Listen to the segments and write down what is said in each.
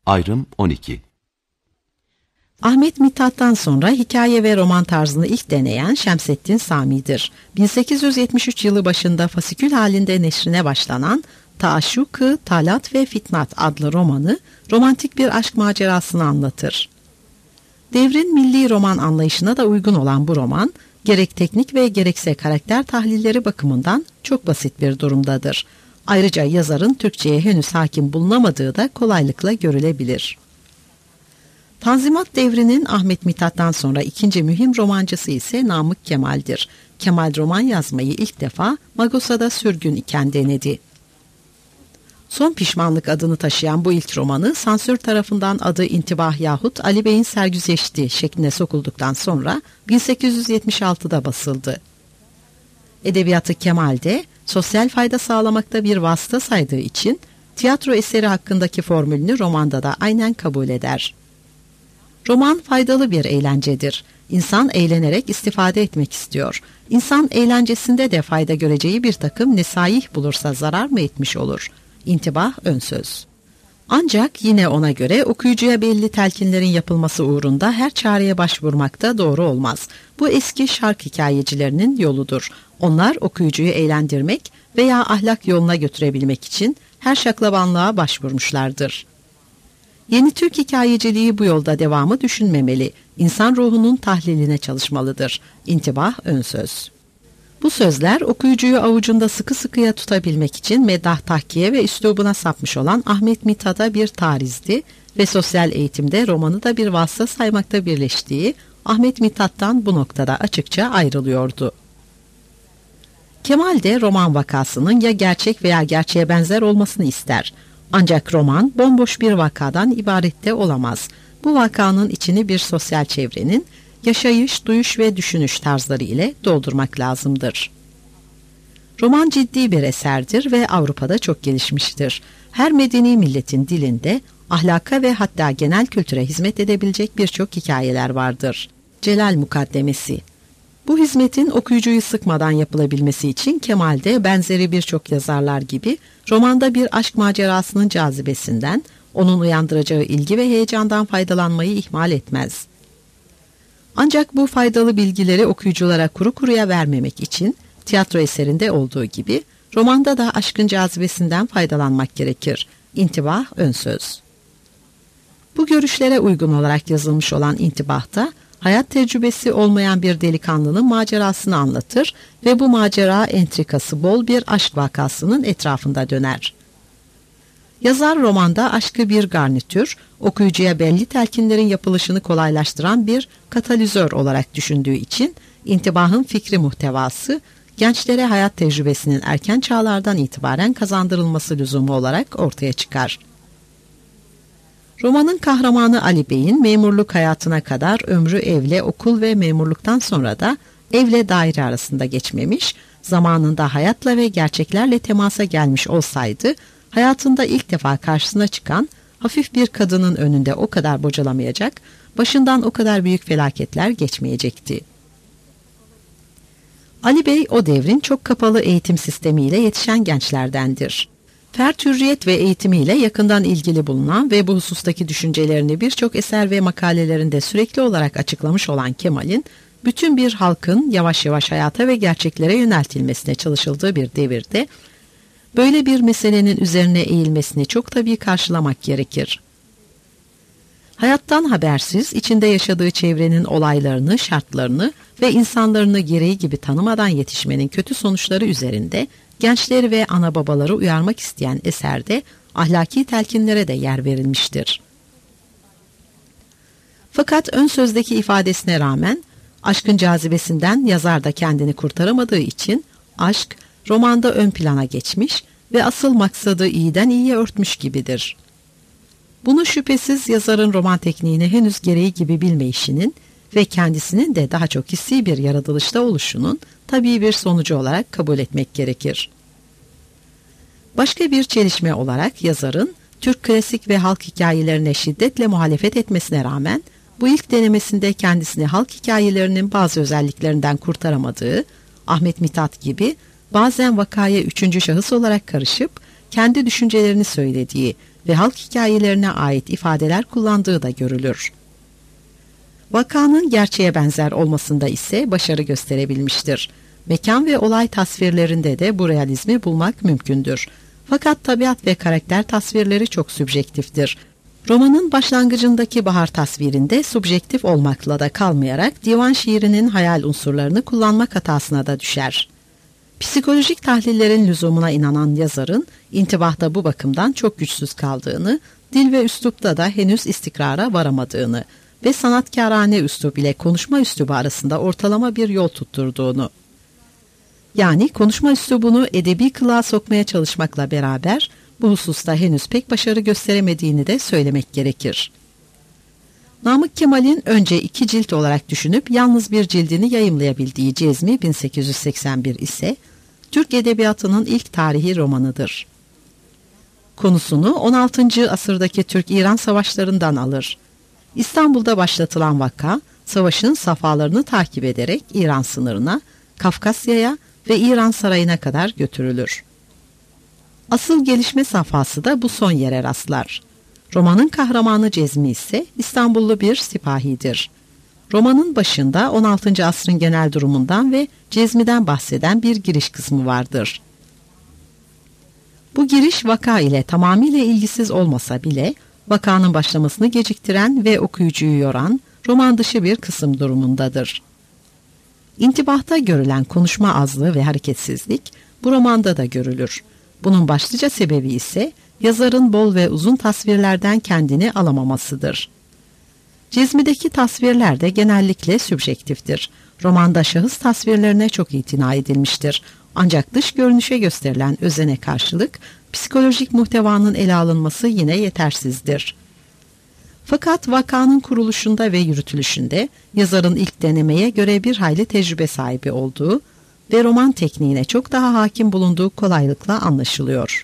Ayrım 12. Ahmet Mithat'tan sonra hikaye ve roman tarzını ilk deneyen Şemsettin Sami'dir. 1873 yılı başında fasikül halinde neşrine başlanan Taaşşuk-ı Talat ve Fitnat adlı romanı romantik bir aşk macerasını anlatır. Devrin milli roman anlayışına da uygun olan bu roman, gerek teknik ve gerekse karakter tahlilleri bakımından çok basit bir durumdadır. Ayrıca yazarın Türkçe'ye henüz hakim bulunamadığı da kolaylıkla görülebilir. Tanzimat devrinin Ahmet Mithat'tan sonra ikinci mühim romancısı ise Namık Kemal'dir. Kemal roman yazmayı ilk defa Magosa'da sürgün iken denedi. Son Pişmanlık adını taşıyan bu ilk romanı sansür tarafından adı İntibah yahut Ali Bey'in Sergüzeşti şekline sokulduktan sonra 1876'da basıldı. Edebiyatı Kemal'de sosyal fayda sağlamakta bir vasıta saydığı için tiyatro eseri hakkındaki formülünü romanda da aynen kabul eder. Roman faydalı bir eğlencedir. İnsan eğlenerek istifade etmek istiyor. İnsan eğlencesinde de fayda göreceği bir takım nesaih bulursa zarar mı etmiş olur? İntibah ön söz. Ancak yine ona göre okuyucuya belli telkinlerin yapılması uğrunda her çareye başvurmak da doğru olmaz. Bu eski şark hikayecilerinin yoludur. Onlar okuyucuyu eğlendirmek veya ahlak yoluna götürebilmek için her şaklabanlığa başvurmuşlardır. Yeni Türk hikayeciliği bu yolda devamı düşünmemeli. İnsan ruhunun tahliline çalışmalıdır. İntibah ön söz. Bu sözler okuyucuyu avucunda sıkı sıkıya tutabilmek için meddah tahkiye ve üslubuna sapmış olan Ahmet Mithat'a bir tarizdi ve sosyal eğitimde romanı da bir vasıta saymakta birleştiği Ahmet Mithat'tan bu noktada açıkça ayrılıyordu. Kemal de roman vakasının ya gerçek veya gerçeğe benzer olmasını ister. Ancak roman bomboş bir vakadan ibaret de olamaz. Bu vakanın içini bir sosyal çevrenin yaşayış, duyuş ve düşünüş tarzları ile doldurmak lazımdır. Roman ciddi bir eserdir ve Avrupa'da çok gelişmiştir. Her medeni milletin dilinde ahlaka ve hatta genel kültüre hizmet edebilecek birçok hikayeler vardır. Celal Mukaddemesi. Bu hizmetin okuyucuyu sıkmadan yapılabilmesi için Kemal de benzeri birçok yazarlar gibi romanda bir aşk macerasının cazibesinden, onun uyandıracağı ilgi ve heyecandan faydalanmayı ihmal etmez. Ancak bu faydalı bilgileri okuyuculara kuru kuruya vermemek için tiyatro eserinde olduğu gibi romanda da aşkın cazibesinden faydalanmak gerekir. İntibah ön söz. Bu görüşlere uygun olarak yazılmış olan İntibah'ta hayat tecrübesi olmayan bir delikanlının macerasını anlatır ve bu macera entrikası bol bir aşk vakasının etrafında döner. Yazar romanda aşkı bir garnitür, okuyucuya belli telkinlerin yapılışını kolaylaştıran bir katalizör olarak düşündüğü için intibahın fikri muhtevası, gençlere hayat tecrübesinin erken çağlardan itibaren kazandırılması lüzumu olarak ortaya çıkar. Romanın kahramanı Ali Bey'in memurluk hayatına kadar ömrü evle, okul ve memurluktan sonra da evle daire arasında geçmemiş, zamanında hayatla ve gerçeklerle temasa gelmiş olsaydı, hayatında ilk defa karşısına çıkan hafif bir kadının önünde o kadar bocalamayacak, başından o kadar büyük felaketler geçmeyecekti. Ali Bey o devrin çok kapalı eğitim sistemiyle yetişen gençlerdendir. Fert hürriyet ve eğitimiyle yakından ilgili bulunan ve bu husustaki düşüncelerini birçok eser ve makalelerinde sürekli olarak açıklamış olan Kemal'in, bütün bir halkın yavaş yavaş hayata ve gerçeklere yöneltilmesine çalışıldığı bir devirde, böyle bir meselenin üzerine eğilmesini çok tabii karşılamak gerekir. Hayattan habersiz, içinde yaşadığı çevrenin olaylarını, şartlarını ve insanlarını gereği gibi tanımadan yetişmenin kötü sonuçları üzerinde gençleri ve ana babaları uyarmak isteyen eserde ahlaki telkinlere de yer verilmiştir. Fakat ön sözdeki ifadesine rağmen aşkın cazibesinden yazar da kendini kurtaramadığı için aşk romanda ön plana geçmiş ve asıl maksadı iyiden iyiye örtmüş gibidir. Bunu şüphesiz yazarın roman tekniğini henüz gereği gibi bilmeyişinin ve kendisinin de daha çok hissi bir yaratılışta oluşunun tabii bir sonucu olarak kabul etmek gerekir. Başka bir çelişme olarak yazarın Türk klasik ve halk hikayelerine şiddetle muhalefet etmesine rağmen bu ilk denemesinde kendisini halk hikayelerinin bazı özelliklerinden kurtaramadığı, Ahmet Mithat gibi bazen vakaya üçüncü şahıs olarak karışıp kendi düşüncelerini söylediği ve halk hikayelerine ait ifadeler kullandığı da görülür. Vakanın gerçeğe benzer olmasında ise başarı gösterebilmiştir. Mekan ve olay tasvirlerinde de bu realizmi bulmak mümkündür. Fakat tabiat ve karakter tasvirleri çok sübjektiftir. Romanın başlangıcındaki bahar tasvirinde subjektif olmakla da kalmayarak divan şiirinin hayal unsurlarını kullanmak hatasına da düşer. Psikolojik tahlillerin lüzumuna inanan yazarın intibahta bu bakımdan çok güçsüz kaldığını, dil ve üslupta da henüz istikrara varamadığını ve sanatkârane üslup ile konuşma üslubu arasında ortalama bir yol tutturduğunu, yani konuşma üslubunu edebi kılığa sokmaya çalışmakla beraber bu hususta henüz pek başarı gösteremediğini de söylemek gerekir. Namık Kemal'in önce 2 cilt olarak düşünüp yalnız bir cildini yayımlayabildiği Cezmi 1881 ise Türk edebiyatının ilk tarihi romanıdır. Konusunu 16. asırdaki Türk-İran savaşlarından alır. İstanbul'da başlatılan vaka, savaşın safhalarını takip ederek İran sınırına, Kafkasya'ya ve İran sarayına kadar götürülür. Asıl gelişme safhası da bu son yere rastlar. Romanın kahramanı Cezmi ise İstanbullu bir sipahidir. Romanın başında 16. asrın genel durumundan ve Cezmi'den bahseden bir giriş kısmı vardır. Bu giriş vaka ile tamamıyla ilgisiz olmasa bile vakanın başlamasını geciktiren ve okuyucuyu yoran roman dışı bir kısım durumundadır. İntibahta görülen konuşma azlığı ve hareketsizlik bu romanda da görülür. Bunun başlıca sebebi ise yazarın bol ve uzun tasvirlerden kendini alamamasıdır. Cezmi'deki tasvirler de genellikle sübjektiftir. Romanda şahıs tasvirlerine çok itina edilmiştir. Ancak dış görünüşe gösterilen özene karşılık psikolojik muhtevanın ele alınması yine yetersizdir. Fakat vakanın kuruluşunda ve yürütülüşünde yazarın ilk denemeye göre bir hayli tecrübe sahibi olduğu ve roman tekniğine çok daha hakim bulunduğu kolaylıkla anlaşılıyor.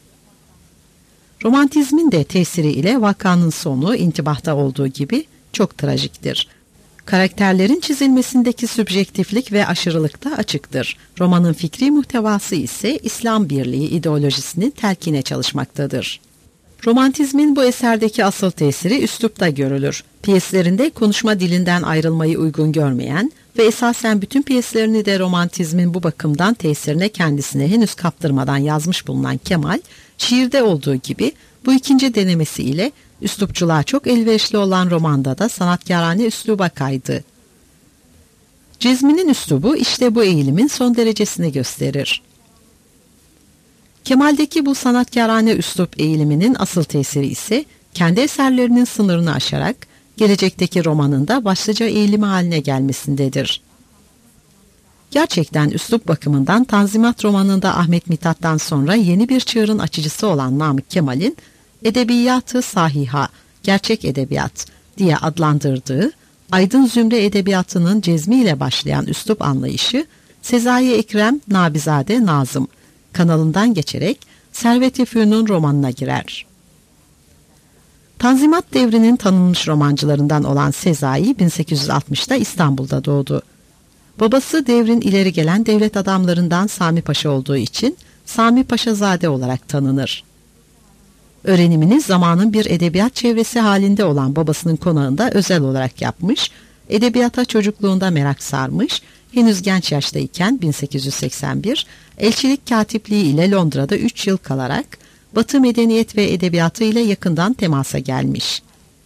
Romantizmin de tesiri ile vakanın sonu intibahta olduğu gibi çok trajiktir. Karakterlerin çizilmesindeki sübjektiflik ve aşırılık da açıktır. Romanın fikri muhtevası ise İslam birliği ideolojisini telkine çalışmaktadır. Romantizmin bu eserdeki asıl tesiri üslupta görülür. Piyeslerinde konuşma dilinden ayrılmayı uygun görmeyen ve esasen bütün piyeslerini de romantizmin bu bakımdan tesirine kendisine henüz kaptırmadan yazmış bulunan Kemal, şiirde olduğu gibi bu ikinci denemesi ile üslupçuluğa çok elverişli olan romanda da sanatkârane üsluba kaydı. Cezmi'nin üslubu işte bu eğilimin son derecesini gösterir. Kemal'deki bu sanatkârane üslup eğiliminin asıl tesiri ise kendi eserlerinin sınırını aşarak gelecekteki romanında başlıca eğilimi haline gelmesindedir. Gerçekten üslup bakımından Tanzimat romanında Ahmet Mithat'tan sonra yeni bir çığırın açıcısı olan Namık Kemal'in edebiyatı sahiha, gerçek edebiyat diye adlandırdığı aydın zümre edebiyatının Cezmi ile başlayan üslup anlayışı Sezai Ekrem Nabizade Nazım kanalından geçerek Servet-i Fünun romanına girer. Tanzimat devrinin tanınmış romancılarından olan Sezai 1860'da İstanbul'da doğdu. Babası devrin ileri gelen devlet adamlarından Sami Paşa olduğu için Sami Paşazade olarak tanınır. Öğrenimini zamanın bir edebiyat çevresi halinde olan babasının konağında özel olarak yapmış, edebiyata çocukluğunda merak sarmış, henüz genç yaştayken 1881 elçilik katipliği ile Londra'da 3 yıl kalarak Batı medeniyet ve edebiyatı ile yakından temasa gelmiş.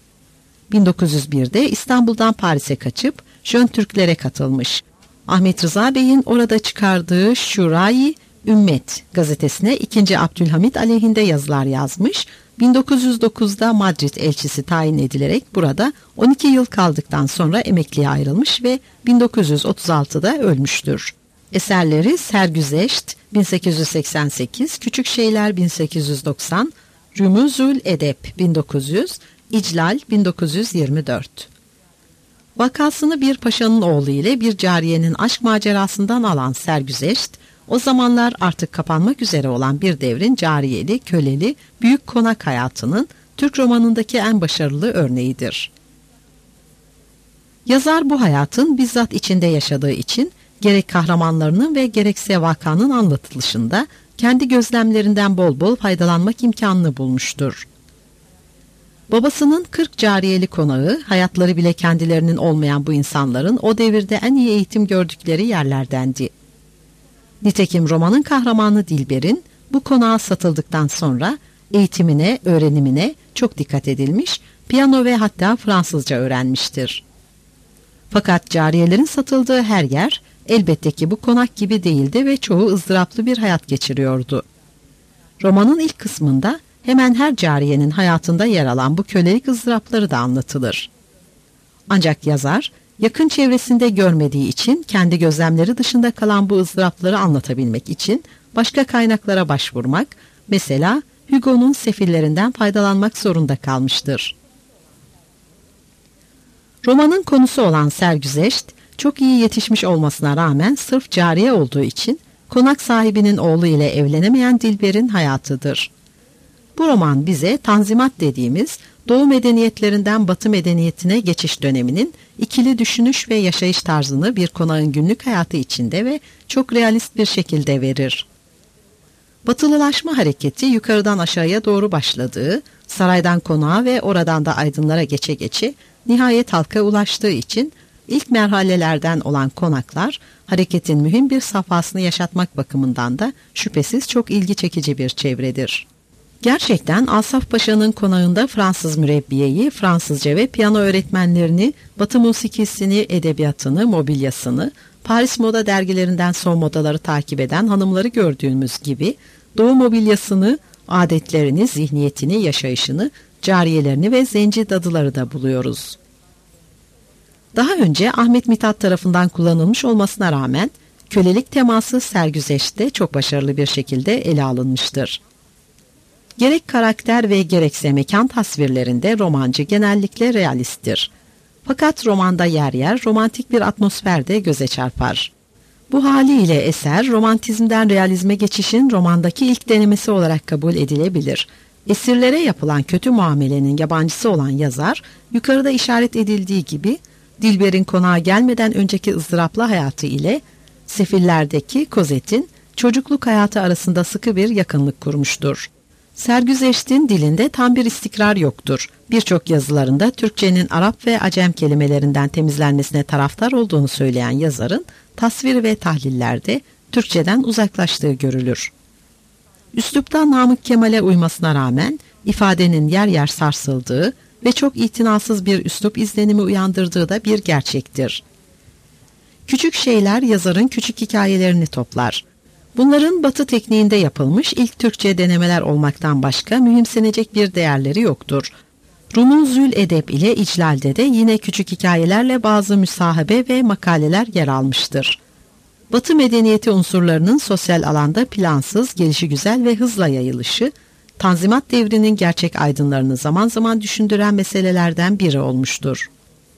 1901'de İstanbul'dan Paris'e kaçıp Jön Türklere katılmış. Ahmet Rıza Bey'in orada çıkardığı Şurayı Ümmet gazetesine 2. Abdülhamit aleyhinde yazılar yazmış. 1909'da Madrid elçisi tayin edilerek burada 12 yıl kaldıktan sonra emekliye ayrılmış ve 1936'da ölmüştür. Eserleri Sergüzeşt 1888, Küçük Şeyler 1890, Rümuzül Edep 1900, İclal 1924. Vakasını bir paşanın oğlu ile bir cariyenin aşk macerasından alan Sergüzeşt, o zamanlar artık kapanmak üzere olan bir devrin cariyeli, köleli, büyük konak hayatının Türk romanındaki en başarılı örneğidir. Yazar bu hayatın bizzat içinde yaşadığı için gerek kahramanlarının ve gerekse vakanın anlatılışında kendi gözlemlerinden bol bol faydalanmak imkanını bulmuştur. Babasının 40 cariyeli konağı, hayatları bile kendilerinin olmayan bu insanların o devirde en iyi eğitim gördükleri yerlerdendi. Nitekim romanın kahramanı Dilber'in bu konağa satıldıktan sonra eğitimine, öğrenimine çok dikkat edilmiş, piyano ve hatta Fransızca öğrenmiştir. Fakat cariyelerin satıldığı her yer elbette ki bu konak gibi değildi ve çoğu ızdıraplı bir hayat geçiriyordu. Romanın ilk kısmında hemen her cariyenin hayatında yer alan bu kölelik ızdırapları da anlatılır. Ancak yazar, yakın çevresinde görmediği için kendi gözlemleri dışında kalan bu ızdırapları anlatabilmek için başka kaynaklara başvurmak, mesela Hugo'nun sefillerinden faydalanmak zorunda kalmıştır. Romanın konusu olan Sergüzeşt, çok iyi yetişmiş olmasına rağmen sırf cariye olduğu için konak sahibinin oğlu ile evlenemeyen Dilber'in hayatıdır. Bu roman bize Tanzimat dediğimiz Doğu medeniyetlerinden Batı medeniyetine geçiş döneminin ikili düşünüş ve yaşayış tarzını bir konağın günlük hayatı içinde ve çok realist bir şekilde verir. Batılılaşma hareketi yukarıdan aşağıya doğru başladığı, saraydan konağa ve oradan da aydınlara geçe geçe nihayet halka ulaştığı için ilk merhalelerden olan konaklar hareketin mühim bir safhasını yaşatmak bakımından da şüphesiz çok ilgi çekici bir çevredir. Gerçekten Asaf Paşa'nın konağında Fransız mürebbiyeyi, Fransızca ve piyano öğretmenlerini, Batı musikisini, edebiyatını, mobilyasını, Paris moda dergilerinden son modaları takip eden hanımları gördüğümüz gibi Doğu mobilyasını, adetlerini, zihniyetini, yaşayışını, cariyelerini ve zenci dadıları da buluyoruz. Daha önce Ahmet Mithat tarafından kullanılmış olmasına rağmen kölelik teması Sergüzeşt'te çok başarılı bir şekilde ele alınmıştır. Gerek karakter ve gerekse mekan tasvirlerinde romancı genellikle realisttir. Fakat romanda yer yer romantik bir atmosfer de göze çarpar. Bu haliyle eser romantizmden realizme geçişin romandaki ilk denemesi olarak kabul edilebilir. Esirlere yapılan kötü muamelenin yabancısı olan yazar, yukarıda işaret edildiği gibi Dilber'in konağa gelmeden önceki ızdıraplı hayatı ile Sefillerdeki Cosette'in çocukluk hayatı arasında sıkı bir yakınlık kurmuştur. Sergüzeşt'in dilinde tam bir istikrar yoktur. Birçok yazılarında Türkçenin Arap ve Acem kelimelerinden temizlenmesine taraftar olduğunu söyleyen yazarın tasvir ve tahlillerde Türkçeden uzaklaştığı görülür. Üslupta Namık Kemal'e uymasına rağmen ifadenin yer yer sarsıldığı ve çok itinasız bir üslup izlenimi uyandırdığı da bir gerçektir. Küçük şeyler yazarın küçük hikayelerini toplar. Bunların Batı tekniğinde yapılmış ilk Türkçe denemeler olmaktan başka mühimsenecek bir değerleri yoktur. Rum'un Zül Edep ile İclal'de de yine küçük hikayelerle bazı müsahabe ve makaleler yer almıştır. Batı medeniyeti unsurlarının sosyal alanda plansız, gelişigüzel ve hızla yayılışı, Tanzimat devrinin gerçek aydınlarını zaman zaman düşündüren meselelerden biri olmuştur.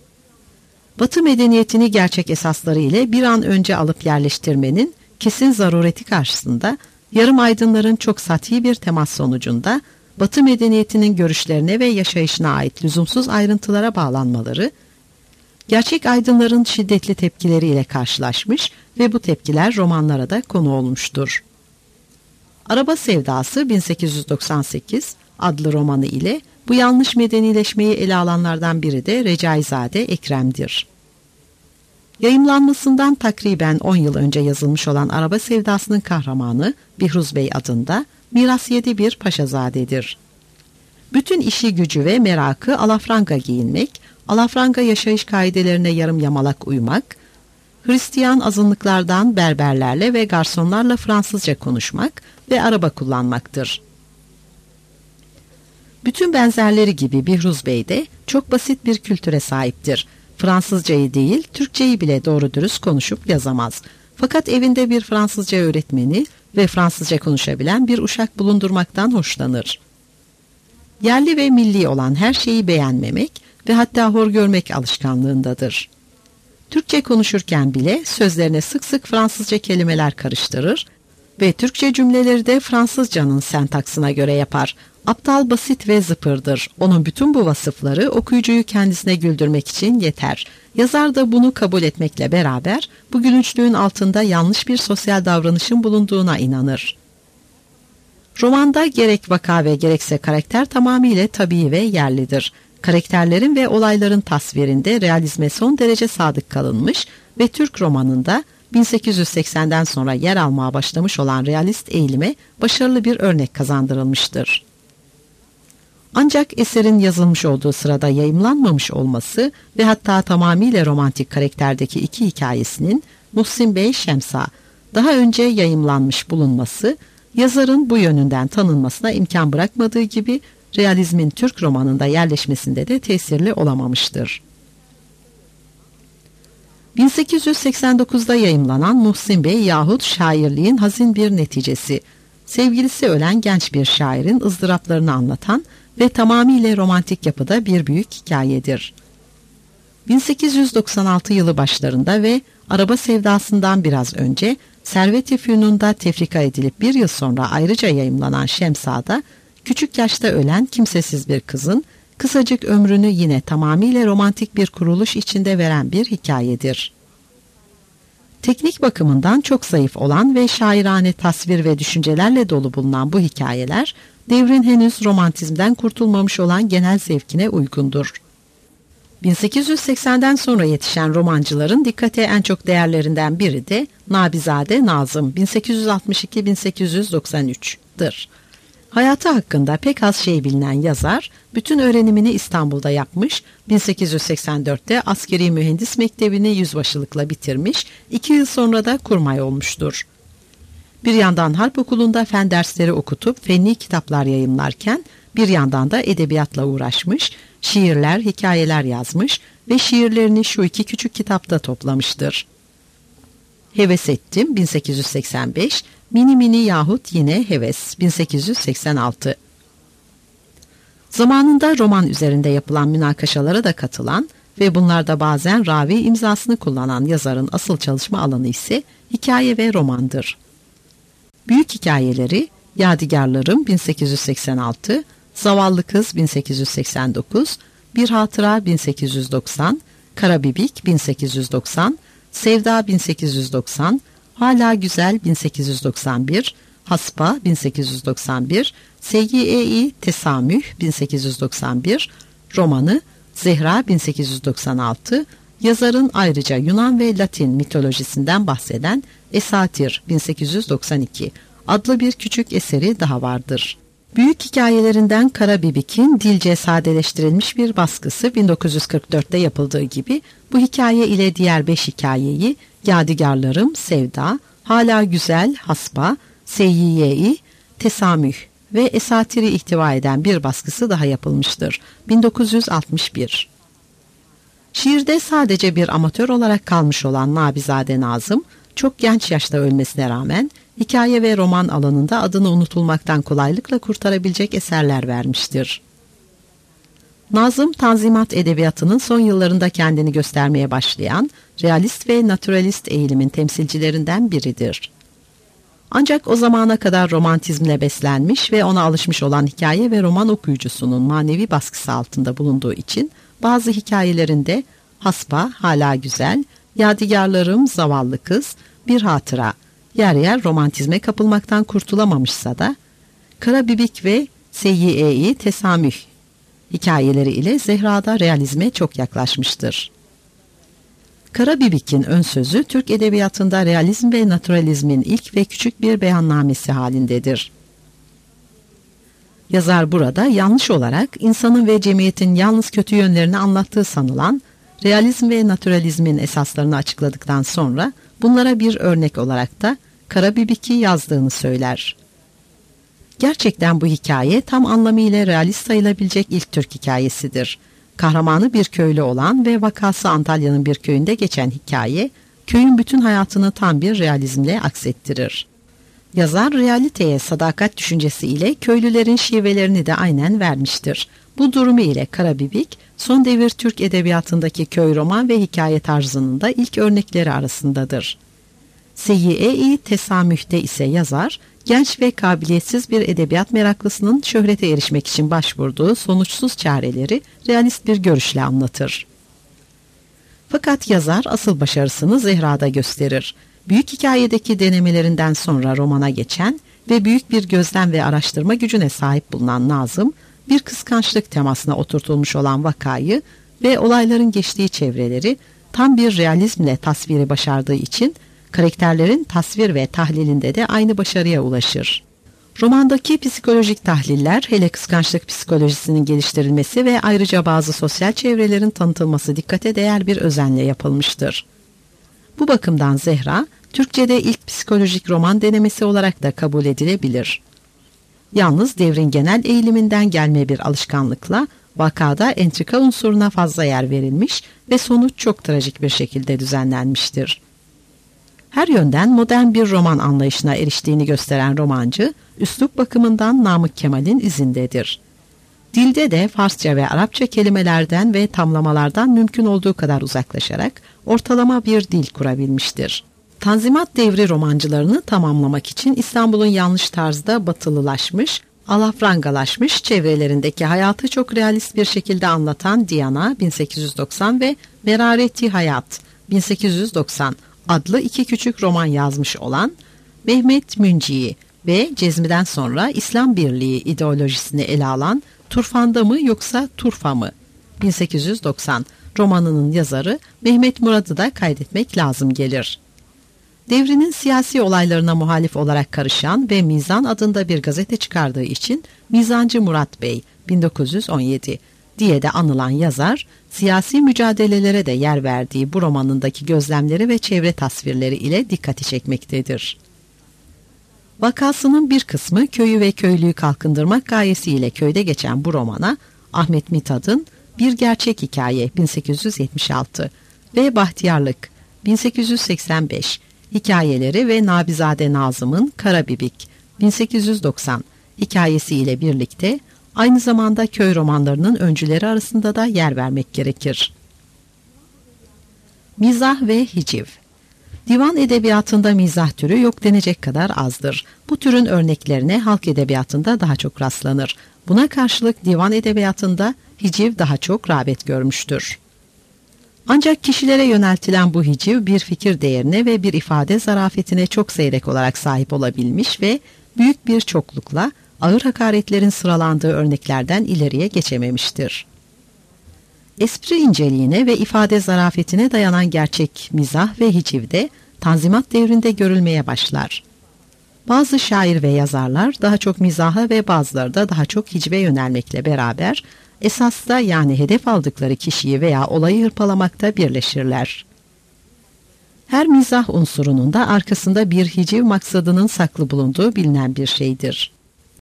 Batı medeniyetini gerçek esasları ile bir an önce alıp yerleştirmenin kesin zarureti karşısında yarım aydınların çok sati bir temas sonucunda Batı medeniyetinin görüşlerine ve yaşayışına ait lüzumsuz ayrıntılara bağlanmaları, gerçek aydınların şiddetli tepkileriyle karşılaşmış ve bu tepkiler romanlara da konu olmuştur. Araba Sevdası 1898 adlı romanı ile bu yanlış medenileşmeyi ele alanlardan biri de Recaizade Ekrem'dir. Yayımlanmasından takriben 10 yıl önce yazılmış olan Araba Sevdası'nın kahramanı Bihruz Bey adında mirasiyedi bir paşazadedir. Bütün işi gücü ve merakı alafranga giyinmek, alafranga yaşayış kaidelerine yarım yamalak uymak, Hristiyan azınlıklardan berberlerle ve garsonlarla Fransızca konuşmak ve araba kullanmaktır. Bütün benzerleri gibi Bihruz Bey de çok basit bir kültüre sahiptir. Fransızcayı değil, Türkçeyi bile doğru dürüst konuşup yazamaz. Fakat evinde bir Fransızca öğretmeni ve Fransızca konuşabilen bir uşak bulundurmaktan hoşlanır. Yerli ve milli olan her şeyi beğenmemek ve hatta hor görmek alışkanlığındadır. Türkçe konuşurken bile sözlerine sık sık Fransızca kelimeler karıştırır ve Türkçe cümleleri de Fransızcanın sentaksına göre yapar. Aptal, basit ve zıpırdır. Onun bütün bu vasıfları okuyucuyu kendisine güldürmek için yeter. Yazar da bunu kabul etmekle beraber bu gülünçlüğün altında yanlış bir sosyal davranışın bulunduğuna inanır. Romanda gerek vaka ve gerekse karakter tamamıyla tabii ve yerlidir. Karakterlerin ve olayların tasvirinde realizme son derece sadık kalınmış ve Türk romanında 1880'den sonra yer almaya başlamış olan realist eğilime başarılı bir örnek kazandırılmıştır. Ancak eserin yazılmış olduğu sırada yayımlanmamış olması ve hatta tamamıyla romantik karakterdeki iki hikayesinin Muhsin Bey Şemsa daha önce yayımlanmış bulunması, yazarın bu yönünden tanınmasına imkan bırakmadığı gibi realizmin Türk romanında yerleşmesinde de tesirli olamamıştır. 1889'da yayımlanan Muhsin Bey yahut şairliğin hazin bir neticesi, sevgilisi ölen genç bir şairin ızdıraplarını anlatan ve tamamıyla romantik yapıda bir büyük hikayedir. 1896 yılı başlarında ve Araba Sevdası'ndan biraz önce Servet-i Fünun'da tefrika edilip bir yıl sonra ayrıca yayımlanan Şemsa'da küçük yaşta ölen kimsesiz bir kızın kısacık ömrünü yine tamamıyla romantik bir kuruluş içinde veren bir hikayedir. Teknik bakımından çok zayıf olan ve şairane tasvir ve düşüncelerle dolu bulunan bu hikayeler, devrin henüz romantizmden kurtulmamış olan genel zevkine uygundur. 1880'den sonra yetişen romancıların dikkate en çok değerlerinden biri de Nabizade Nazım 1862-1893'tır. Hayatı hakkında pek az şey bilinen yazar, bütün öğrenimini İstanbul'da yapmış, 1884'te askeri mühendis mektebini yüzbaşılıkla bitirmiş, 2 yıl sonra da kurmay olmuştur. Bir yandan harp okulunda fen dersleri okutup fenni kitaplar yayımlarken, bir yandan da edebiyatla uğraşmış, şiirler, hikayeler yazmış ve şiirlerini şu iki küçük kitapta toplamıştır. Heves ettim 1885, Mini Mini yahut yine Heves 1886. Zamanında roman üzerinde yapılan münakaşalara da katılan ve bunlarda bazen ravi imzasını kullanan yazarın asıl çalışma alanı ise hikaye ve romandır. Büyük hikayeleri Yadigarlarım 1886, Zavallı Kız 1889, Bir Hatıra 1890, Karabibik 1890, Sevda 1890, Hala Güzel 1891, Haspa 1891, Seyyi Tesamüh 1891, romanı Zehra 1896, yazarın ayrıca Yunan ve Latin mitolojisinden bahseden Esatir 1892 adlı bir küçük eseri daha vardır. Büyük hikayelerinden Karabibik'in dilce sadeleştirilmiş bir baskısı 1944'te yapıldığı gibi bu hikaye ile diğer 5 hikayeyi Yadigarlarım, Sevda, Hala Güzel, Hasba, Seyyi Tesamüh ve Esatir'i ihtiva eden bir baskısı daha yapılmıştır. 1961. Şiirde sadece bir amatör olarak kalmış olan Nabizade Nazım, çok genç yaşta ölmesine rağmen hikaye ve roman alanında adını unutulmaktan kolaylıkla kurtarabilecek eserler vermiştir. Nazım, Tanzimat edebiyatının son yıllarında kendini göstermeye başlayan realist ve naturalist eğilimin temsilcilerinden biridir. Ancak o zamana kadar romantizmle beslenmiş ve ona alışmış olan hikaye ve roman okuyucusunun manevi baskısı altında bulunduğu için bazı hikayelerinde Hasba, Hala Güzel, Yadigarlarım, Zavallı Kız, Bir Hatıra, yer yer romantizme kapılmaktan kurtulamamışsa da Karabibik ve Seyyi Tesamüh hikayeleri ile Zehra'da realizme çok yaklaşmıştır. Karabibik'in ön sözü Türk edebiyatında realizm ve naturalizmin ilk ve küçük bir beyannamesi halindedir. Yazar burada yanlış olarak insanın ve cemiyetin yalnız kötü yönlerini anlattığı sanılan realizm ve naturalizmin esaslarını açıkladıktan sonra bunlara bir örnek olarak da Karabibik'i yazdığını söyler. Gerçekten bu hikaye tam anlamıyla realist sayılabilecek ilk Türk hikayesidir. Kahramanı bir köylü olan ve vakası Antalya'nın bir köyünde geçen hikaye, köyün bütün hayatını tam bir realizmle aksettirir. Yazar realiteye sadakat düşüncesi ile köylülerin şivelerini de aynen vermiştir. Bu durumu ile Karabibik, son devir Türk edebiyatındaki köy roman ve hikaye tarzının da ilk örnekleri arasındadır. Seyyi Tesamüh'te ise yazar, genç ve kabiliyetsiz bir edebiyat meraklısının şöhrete erişmek için başvurduğu sonuçsuz çareleri realist bir görüşle anlatır. Fakat yazar asıl başarısını Zehra'da gösterir. Büyük hikayedeki denemelerinden sonra romana geçen, ve büyük bir gözlem ve araştırma gücüne sahip bulunan Nazım, bir kıskançlık temasına oturtulmuş olan vakayı ve olayların geçtiği çevreleri tam bir realizmle tasviri başardığı için karakterlerin tasvir ve tahlilinde de aynı başarıya ulaşır. Romandaki psikolojik tahliller, hele kıskançlık psikolojisinin geliştirilmesi ve ayrıca bazı sosyal çevrelerin tanıtılması dikkate değer bir özenle yapılmıştır. Bu bakımdan Zehra, Türkçe'de ilk psikolojik roman denemesi olarak da kabul edilebilir. Yalnız devrin genel eğiliminden gelme bir alışkanlıkla vakada entrika unsuruna fazla yer verilmiş ve sonuç çok trajik bir şekilde düzenlenmiştir. Her yönden modern bir roman anlayışına eriştiğini gösteren romancı, üslup bakımından Namık Kemal'in izindedir. Dilde de Farsça ve Arapça kelimelerden ve tamlamalardan mümkün olduğu kadar uzaklaşarak ortalama bir dil kurabilmiştir. Tanzimat devri romancılarını tamamlamak için İstanbul'un yanlış tarzda batılılaşmış, alafrangalaşmış çevrelerindeki hayatı çok realist bir şekilde anlatan Diana 1890 ve Merareti Hayat 1890 adlı iki küçük roman yazmış olan Mehmet Münci'yi ve Cezmi'den sonra İslam Birliği ideolojisini ele alan Turfan'da mı yoksa Turfa mı 1890 romanının yazarı Mehmet Murad'ı da kaydetmek lazım gelir. Devrinin siyasi olaylarına muhalif olarak karışan ve Mizan adında bir gazete çıkardığı için Mizancı Murat Bey 1917 diye de anılan yazar, siyasi mücadelelere de yer verdiği bu romanındaki gözlemleri ve çevre tasvirleri ile dikkati çekmektedir. Vakasının bir kısmı köyü ve köylüyü kalkındırmak gayesiyle köyde geçen bu romana Ahmet Mithat'ın Bir Gerçek Hikaye 1876 ve Bahtiyarlık 1885 hikayeleri ve Nabizade Nazım'ın Karabibik 1890 hikayesiyle birlikte aynı zamanda köy romanlarının öncüleri arasında da yer vermek gerekir. Mizah ve hiciv. Divan edebiyatında mizah türü yok denecek kadar azdır. Bu türün örneklerine halk edebiyatında daha çok rastlanır. Buna karşılık divan edebiyatında hiciv daha çok rağbet görmüştür. Ancak kişilere yöneltilen bu hiciv bir fikir değerine ve bir ifade zarafetine çok seyrek olarak sahip olabilmiş ve büyük bir çoklukla ağır hakaretlerin sıralandığı örneklerden ileriye geçememiştir. Espri inceliğine ve ifade zarafetine dayanan gerçek mizah ve hicivde Tanzimat devrinde görülmeye başlar. Bazı şair ve yazarlar daha çok mizaha ve bazıları da daha çok hicive yönelmekle beraber esasda yani hedef aldıkları kişiyi veya olayı hırpalamakta birleşirler. Her mizah unsurunun da arkasında bir hiciv maksadının saklı bulunduğu bilinen bir şeydir.